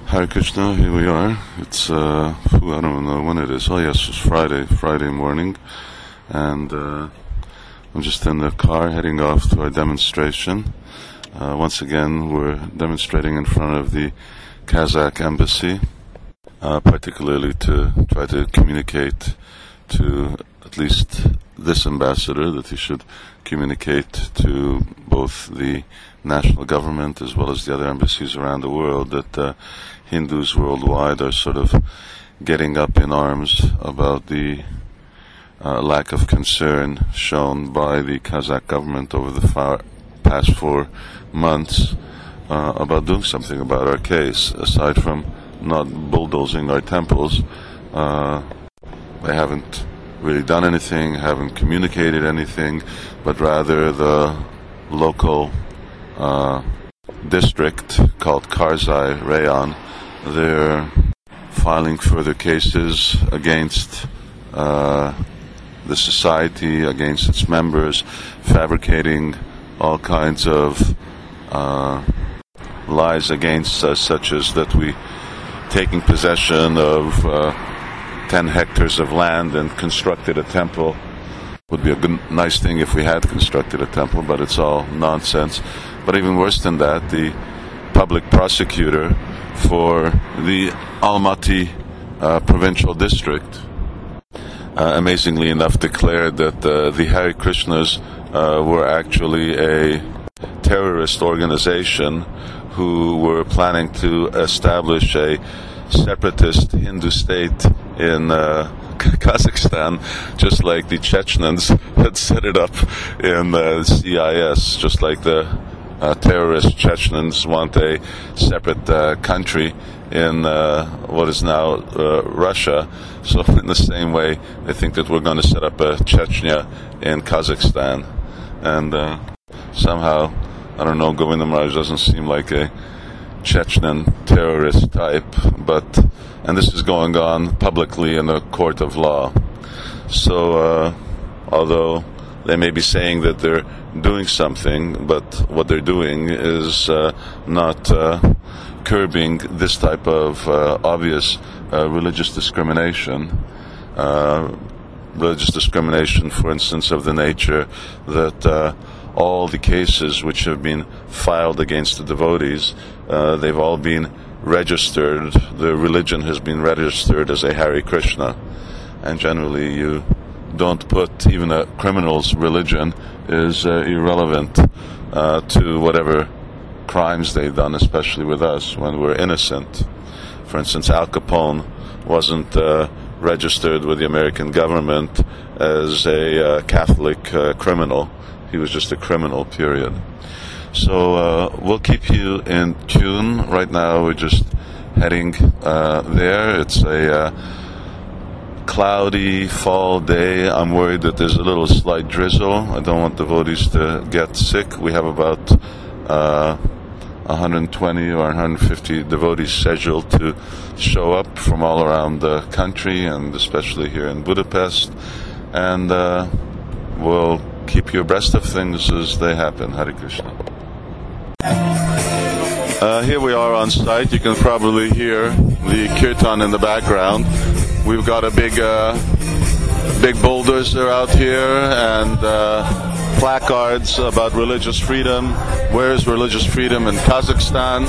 Hare Krishna, here we are. It's, I don't know when it is. Oh yes, it's Friday morning. And I'm just in the car heading off to our demonstration. Once again, we're demonstrating in front of the Kazakh embassy, particularly to try to communicate to at least this ambassador that he should communicate to both the national government as well as the other embassies around the world that Hindus worldwide are sort of getting up in arms about the lack of concern shown by the Kazakh government over the past 4 months about doing something about our case. Aside from not bulldozing our temples, they haven't really done anything, haven't communicated anything, but rather the local district called Karzai Rayon, they're filing further cases against the society, against its members, fabricating all kinds of lies against us, such as that we taking possession of 10 hectares of land and constructed a temple. Would be a good, nice thing if we had constructed a temple, but it's all nonsense. But even worse than that, the public prosecutor for the Almaty provincial district, amazingly enough, declared that the Hare Krishnas were actually a terrorist organization who were planning to establish a separatist Hindu state in Kazakhstan, just like the Chechens had set it up in CIS, just like the terrorist Chechens want a separate country in what is now Russia. So in the same way, they think that we're going to set up a Chechnya in Kazakhstan. And somehow, I don't know, Govinda Maharaj doesn't seem like a Chechen terrorist type, and this is going on publicly in a court of law. So, although they may be saying that they're doing something, but what they're doing is not curbing this type of obvious religious discrimination. Religious discrimination, for instance, of the nature that all the cases which have been filed against the devotees, they've all been registered. The religion has been registered as a Hare Krishna, and generally you don't put even a criminal's religion is irrelevant to whatever crimes they've done, especially with us when we're innocent. For instance, Al Capone wasn't registered with the American government as a Catholic criminal. He was just a criminal, period. So we'll keep you in tune. Right now we're just heading there. It's a cloudy fall day. I'm worried that there's a little slight drizzle. I don't want devotees to get sick. We have about 120 or 150 devotees scheduled to show up from all around the country, and especially here in Budapest. And we'll keep you abreast of things as they happen. Hare Krishna. Here we are on site. You can probably hear the kirtan in the background. We've got a big bulldozer out here and placards about religious freedom. Where is religious freedom in Kazakhstan?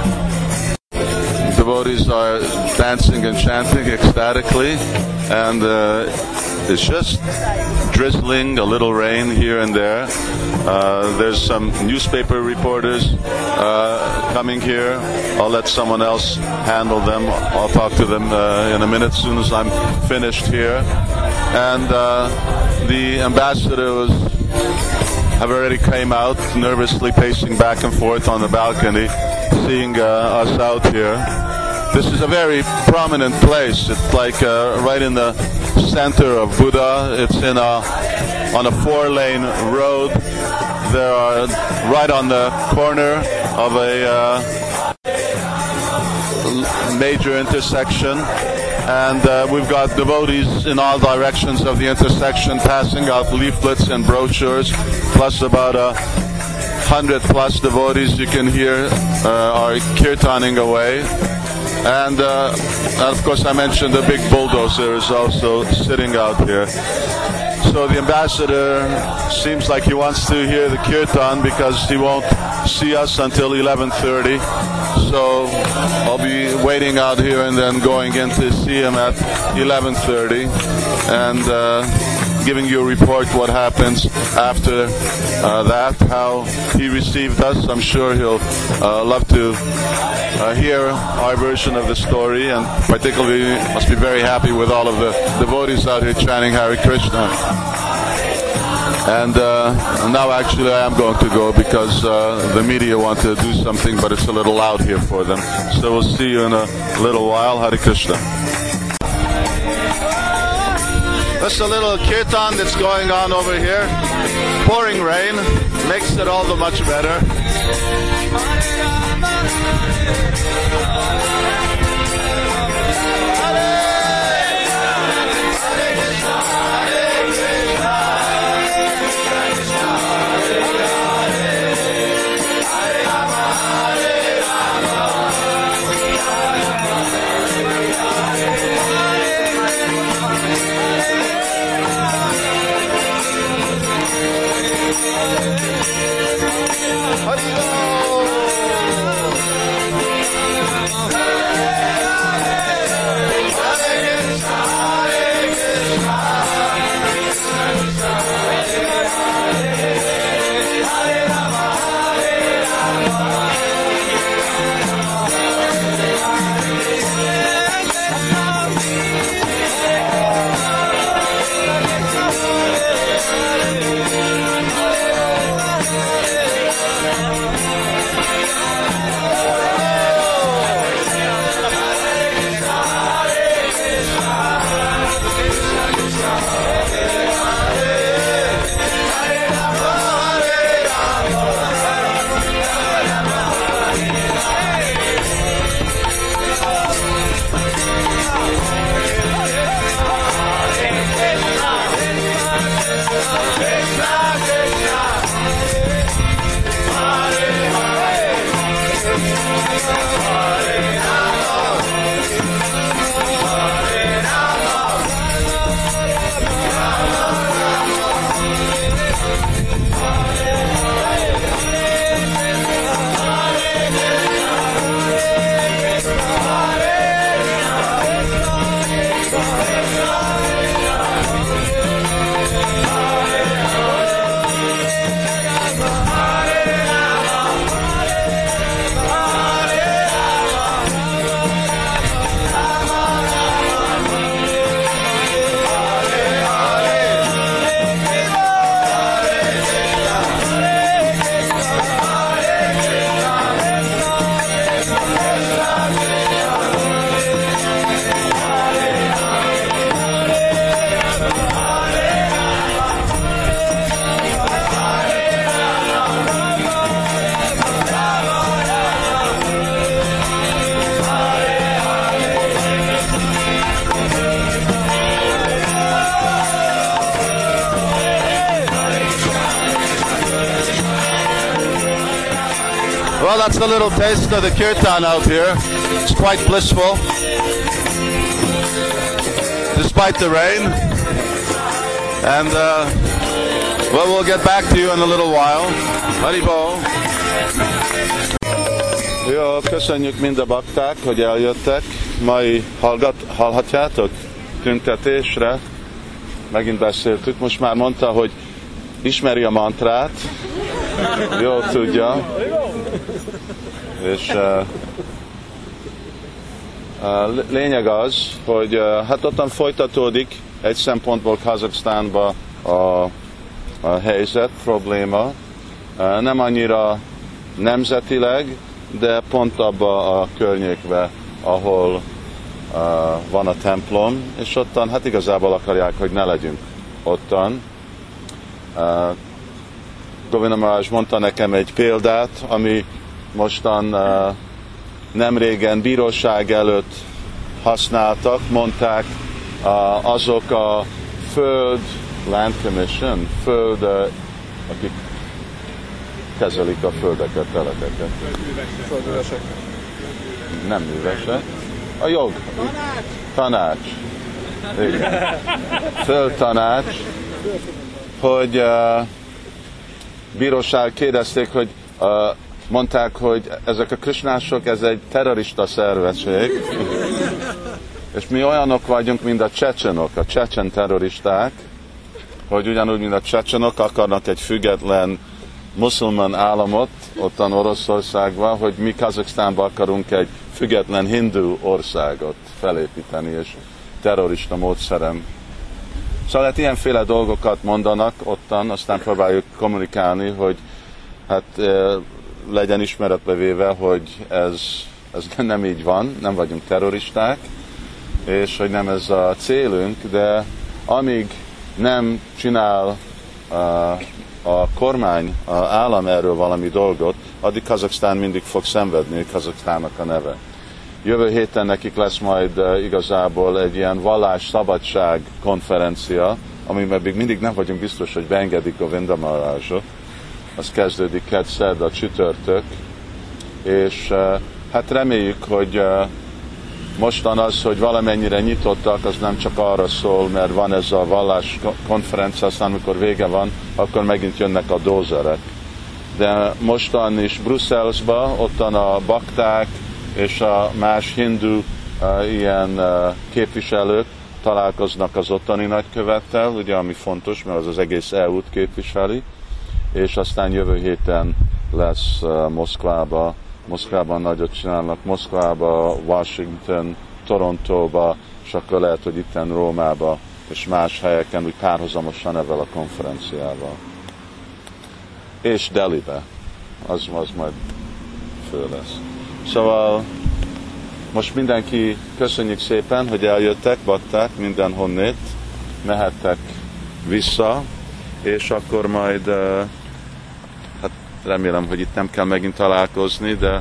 Devotees are dancing and chanting ecstatically, and it's just drizzling, a little rain here and there. There's some newspaper reporters coming here. I'll let someone else handle them. I'll talk to them in a minute as soon as I'm finished here. And the ambassadors have already came out, nervously pacing back and forth on the balcony, seeing us out here. This is a very prominent place. It's like right in the center of Buda. It's on a 4-lane road. There are right on the corner of a major intersection, and we've got devotees in all directions of the intersection passing out leaflets and brochures, plus about 100+ devotees you can hear are kirtaning away. And of course I mentioned the big bulldozer is also sitting out here. So the ambassador seems like he wants to hear the kirtan because he won't see us until 11:30. So I'll be waiting out here and then going in to see him at 11:30 and giving you a report what happens after that, how he received us. I'm sure he'll love to hear our version of the story, and particularly must be very happy with all of the devotees out here chanting Hare Krishna. And now actually I am going to go because the media want to do something, but it's a little loud here for them. So we'll see you in a little while. Hare Krishna. That's a little kirtan that's going on over here. Pouring rain makes it all the much better. Well, that's a little taste of the kirtan out here. It's quite blissful, despite the rain. And well, we'll get back to you in a little while. Haribol. Jó, köszönjük mind a bakták, hogy eljöttek. Mai hallhatjátok tüntetésre. Megint beszéltük. Most már mondta, hogy ismeri a mantrát. Jól tudja. És lényeg az, hogy hát ottan folytatódik egy szempontból Kazaksztánban a helyzet, probléma. Nem annyira nemzetileg, de pont abba a környékbe, ahol van a templom, és ottan hát igazából akarják, hogy ne legyünk ottan. Govinda Maharaj mondta nekem egy példát, ami mostan nem régen bíróság előtt használtak, mondták azok a Land Commission, akik kezelik a földeket, telepeket. Földművesek. Nem művesek. A jog. Tanács. Igen. Földtanács, hogy bíróság kérdezték, hogy mondták, hogy ezek a krisnások, ez egy terrorista szervezség, és mi olyanok vagyunk, mint a csecsenok, a csecsen terroristák, hogy ugyanúgy, mint a csecsenok akarnak egy független muszulmán államot ottan Oroszországban, hogy mi Kazaksztánban akarunk egy független hindu országot felépíteni, és terrorista módszerem. Szóval hát ilyenféle dolgokat mondanak ottan, aztán próbáljuk kommunikálni, hogy hát legyen ismeretbe véve, hogy ez nem így van, nem vagyunk terroristák, és hogy nem ez a célunk, de amíg nem csinál a kormány, az állam erről valami dolgot, addig Kazaksztán mindig fog szenvedni, Kazaksztánnak a neve. Jövő héten nekik lesz majd igazából egy ilyen vallásszabadság konferencia, amiben még mindig nem vagyunk biztos, hogy beengedik a Govinda Maharajot. Az kezdődik kedd-szerda, csütörtök, és hát reméljük, hogy mostan az, hogy valamennyire nyitottak, az nem csak arra szól, mert van ez a vallás konferencia, aztán amikor vége van, akkor megint jönnek a dózerek. De mostan is Brüsszelben, ottan a bakták és a más hindu ilyen képviselők találkoznak az ottani nagykövettel, ugye, ami fontos, mert az egész EU-t képviseli, és aztán jövő héten lesz Moszkvában nagyot csinálnak, Moszkvába, Washington, Torontóba, és akkor lehet, hogy itten Rómába, és más helyeken úgy párhuzamosan ezzel a konferenciával. És Delhibe, az majd fő lesz. Szóval most mindenki köszönjük szépen, hogy eljöttek, bakták mindenhonnét, mehettek vissza, és akkor majd hát remélem, hogy itt nem kell megint találkozni, de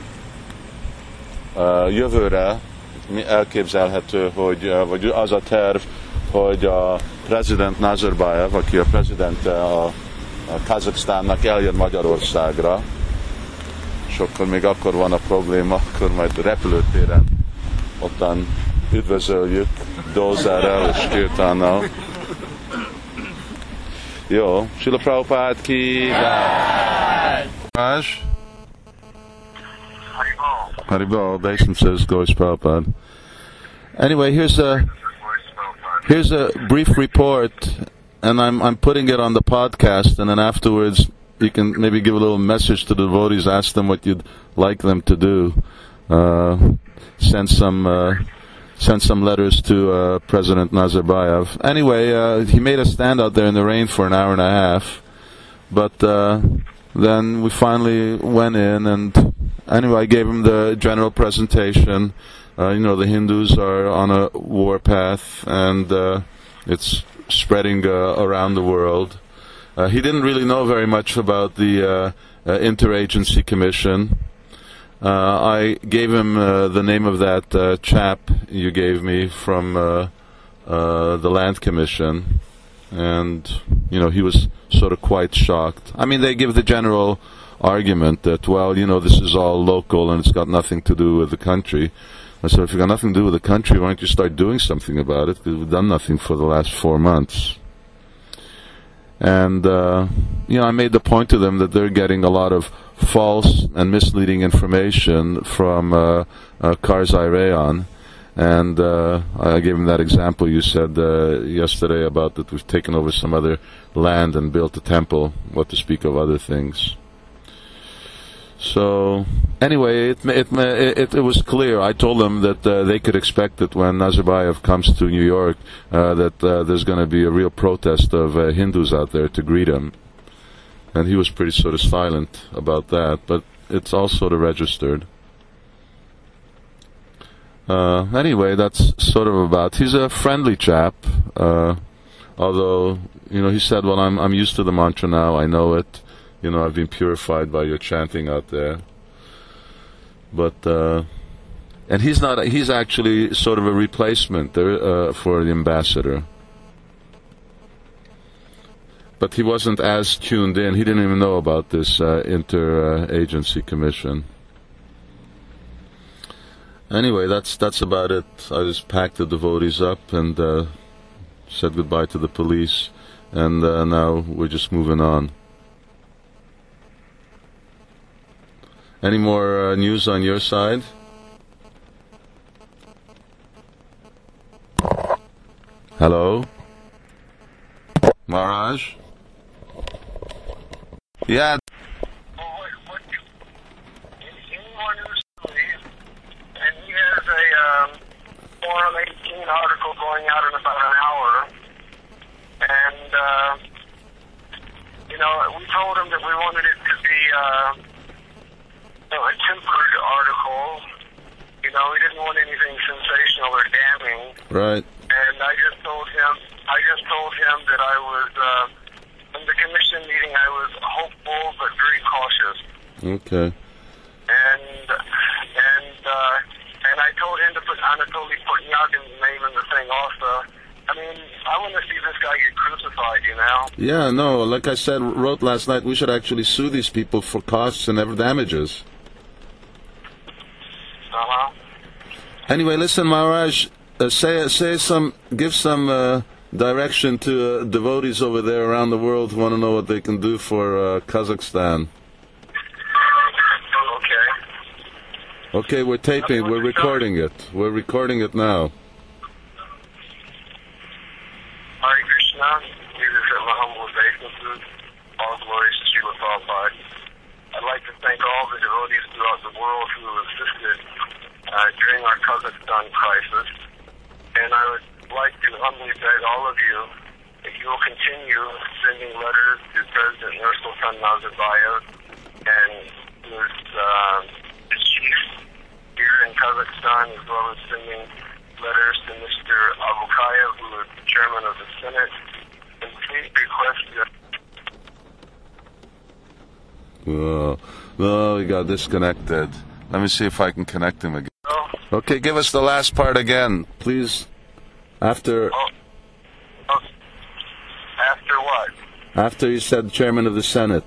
jövőre elképzelhető, vagy az a terv, hogy a prezident Nazarbayev, aki a prezidente a Kazaksztánnak, eljön Magyarországra, és akkor még akkor van a probléma, akkor majd repülőtéren ottan üdvözöljük dózerrel és kirtánnal. Jó, Srila Prabhupád ki Raj. Haribol, Basin says Ghosh Prabhupada. Anyway, here's a brief report, and I'm putting it on the podcast, and then afterwards you can maybe give a little message to the devotees, ask them what you'd like them to do. Send some letters to President Nazarbayev. Anyway, he made us stand out there in the rain for an hour and a half, but then we finally went in, and anyway, I gave him the general presentation. The Hindus are on a warpath, and it's spreading around the world. He didn't really know very much about the Interagency Commission. I gave him the name of that chap you gave me from the Land Commission, and he was sort of quite shocked. I mean, they give the general argument that, well, this is all local and it's got nothing to do with the country. I said, if you've got nothing to do with the country, why don't you start doing something about it? Because we've done nothing for the last 4 months. And, I made the point to them that they're getting a lot of false and misleading information from Karzai Rayon. And I gave him that example you said yesterday about that we've taken over some other land and built a temple, what to speak of other things. So, anyway, it was clear. I told them that they could expect that when Nazarbayev comes to New York, that there's going to be a real protest of Hindus out there to greet him. And he was pretty sort of silent about that, but it's all sort of registered. Anyway, that's sort of about. He's a friendly chap, although he said, "Well, I'm used to the mantra now. I know it. I've been purified by your chanting out there." But and he's not. He's actually sort of a replacement for the ambassador. But he wasn't as tuned in. He didn't even know about this interagency commission. Anyway, that's about it. I just packed the devotees up and said goodbye to the police, and now we're just moving on. Any more news on your side? Hello? Maharaj? Yeah. Anyone who's and he has a Forum 18 article going out in about an hour, and we told him that we wanted it to be a tempered article. We didn't want anything sensational or damning. Right. And I just told him that I was in the commission meeting. I was hopeful but very cautious. Okay. And I told him to put Anatoly Portnyagin's name in the thing also. I mean, I want to see this guy get crucified, Yeah, no, like I wrote last night, we should actually sue these people for costs and ever damages. Uh-huh. Anyway, listen, Maharaj, give some direction to devotees over there around the world who want to know what they can do for Kazakhstan. Okay, we're taping, we're recording it. We're recording it now. Hare Krishna, this is my humble obeisances. All glories to Srila Prabhupada. I'd like to thank all the devotees throughout the world who assisted during our Kazakhstan crisis. And I would like to humbly beg all of you that you will continue sending letters to President Nursultan Nazarbayev and his chief here in Kazakhstan, as well as sending letters to Mr. Abukayev, who is the chairman of the Senate, and please request No, we got disconnected. Let me see if I can connect him again. Oh. Okay, give us the last part again, please. After what? After you said chairman of the Senate.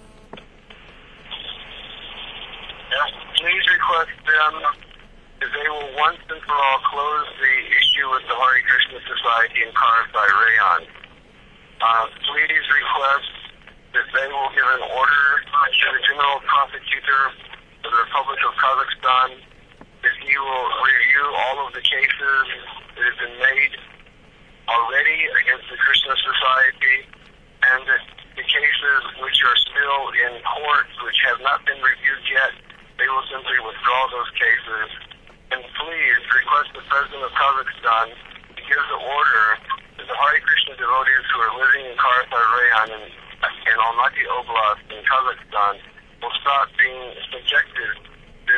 Please request them that they will once and for all close the issue with the Hare Krishna Society in Karzai Rayon. Please request that they will give an order to the General Prosecutor of the Republic of Kazakhstan that he will review all of the cases that have been made already against the Krishna Society, and that the cases which are still in courts, which have not been reviewed yet, they will simply withdraw those cases. And please request the President of Kazakhstan to give the order that the Hare Krishna devotees who are living in Karzai Rayon and Almaty Oblast in Kazakhstan will stop being subjected to...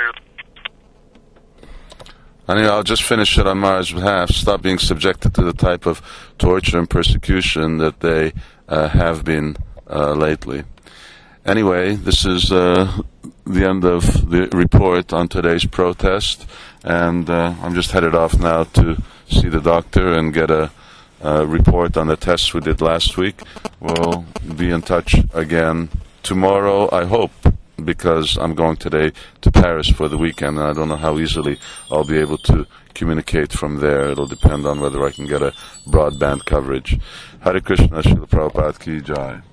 Anyway, I'll just finish it on Maharaj's behalf. Stop being subjected to the type of torture and persecution that they have been lately. Anyway, this is the end of the report on today's protest, and I'm just headed off now to see the doctor and get a report on the tests we did last week. We'll be in touch again tomorrow, I hope, because I'm going today to Paris for the weekend, and I don't know how easily I'll be able to communicate from there. It'll depend on whether I can get a broadband coverage. Hare Krishna, Srila Prabhupada Ki Jai.